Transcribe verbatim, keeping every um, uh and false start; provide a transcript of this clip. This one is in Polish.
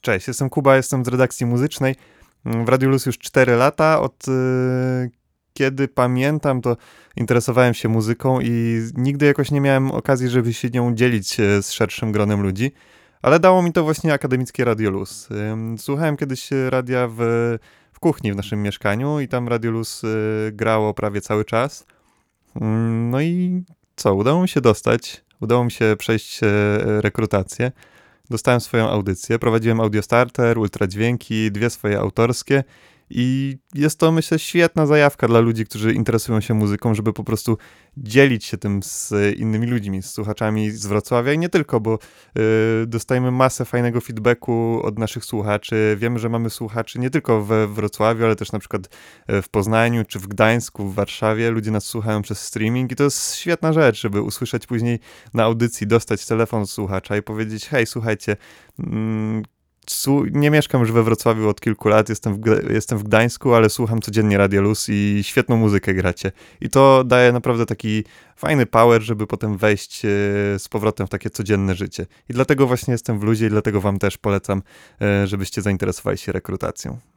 Cześć, jestem Kuba, jestem z redakcji muzycznej. W Radiu Luz już cztery lata. Od y, kiedy pamiętam, to interesowałem się muzyką i nigdy jakoś nie miałem okazji, żeby się nią dzielić y, z szerszym gronem ludzi. Ale dało mi to właśnie akademickie Radio Luz. Y, słuchałem kiedyś radia w, w kuchni w naszym mieszkaniu i tam Radio Luz y, grało prawie cały czas. Y, no i co, udało mi się dostać, udało mi się przejść y, rekrutację. Dostałem swoją audycję, prowadziłem Audiostarter, Ultradźwięki, dwie swoje autorskie i jest to, myślę, świetna zajawka dla ludzi, którzy interesują się muzyką, żeby po prostu dzielić się tym z innymi ludźmi, z słuchaczami z Wrocławia i nie tylko, bo yy, dostajemy masę fajnego feedbacku od naszych słuchaczy. Wiemy, że mamy słuchaczy nie tylko we Wrocławiu, ale też na przykład w Poznaniu, czy w Gdańsku, w Warszawie. Ludzie nas słuchają przez streaming i to jest świetna rzecz, żeby usłyszeć później na audycji, dostać telefon od słuchacza i powiedzieć: hej, słuchajcie, mm, nie mieszkam już we Wrocławiu od kilku lat, jestem w, jestem w Gdańsku, ale słucham codziennie Radio Luz i świetną muzykę gracie. I to daje naprawdę taki fajny power, żeby potem wejść z powrotem w takie codzienne życie. I dlatego właśnie jestem w luzie i dlatego wam też polecam, żebyście zainteresowali się rekrutacją.